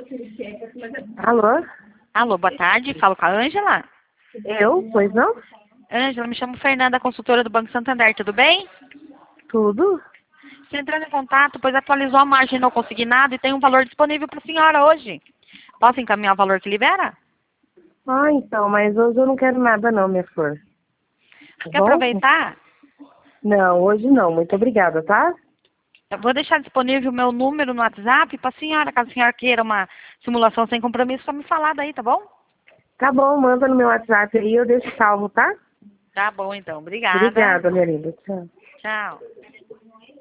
Alô? Alô, boa tarde. Falo com a Ângela. Eu? Pois não? Ângela, me chamo Fernanda, consultora do Banco Santander. Tudo bem? Tudo? Estou entrando em contato, pois atualizou a margem não consignado e tem um valor disponível para a senhora hoje. Posso encaminhar o valor que libera? Ah, então, mas hoje eu não quero nada não, minha flor. Tá Quer bom? aproveitar? Não, hoje não. Muito obrigada, tá? Eu vou deixar disponível o meu número no WhatsApp para a senhora, caso a senhora queira uma simulação sem compromisso, só me falar daí, tá bom? Tá bom, manda no meu WhatsApp aí, eu deixo salvo, tá? Tá bom, então. Obrigada. Obrigada, minha linda. Tchau. Tchau.